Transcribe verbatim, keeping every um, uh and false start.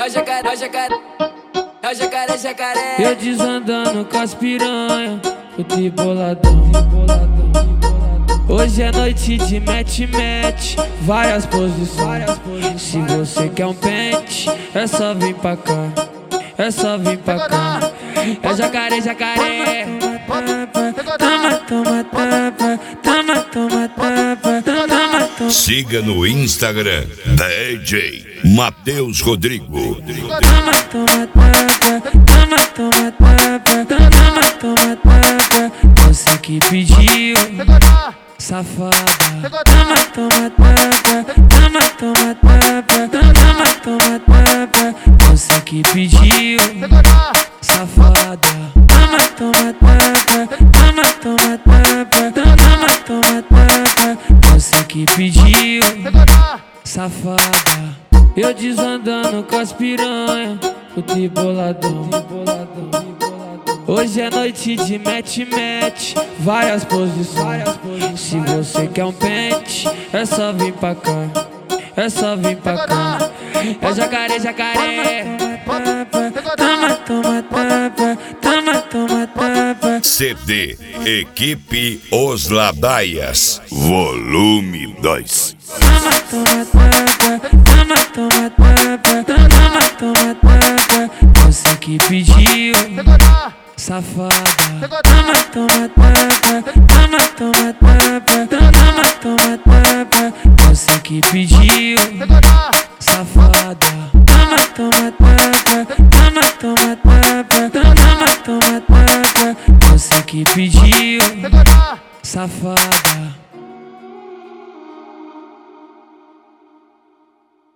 é o jacaré, é o jacaré, é o jacaré, jacaré. Eu desandando com as piranha, fui boladão, boladão. Hoje é noite de match-match, várias posições. Se você quer um pente, é só vir pra cá, é só vir pra cá. É o jacaré, jacaré. Toma, toma, tapa, toma, toma, tapa, toma, toma. Siga no Instagram D J Matheus Rodrigo. Toma, toma, tapa, toma, toma, tapa, toma, toma, tapa. Você que pediu, safada. Toma, toma, tapa, toma, toma, tapa, toma, toma, tapa. Você que pediu, safada. Toma, toma, tapa, toma, toma, tapa, toma, toma, tapa. Você que pediu, safada. Eu desandando com as piranha, fui boladão. Hoje é noite de match-match, várias posições. Se você quer um pente, é só vir pra cá, é só vir pra cá. É o jacaré, jacaré. Toma, toma, tapa, toma, toma, tapa. C D Equipe Os Ladaias, volume dois. Toma, toma, tapa, toma, toma, tapa, toma, toma, tapa. Você que pediu, safada. Toma, toma, tapa, toma, toma, tapa, toma, toma, tapa. Você que pediu, safada.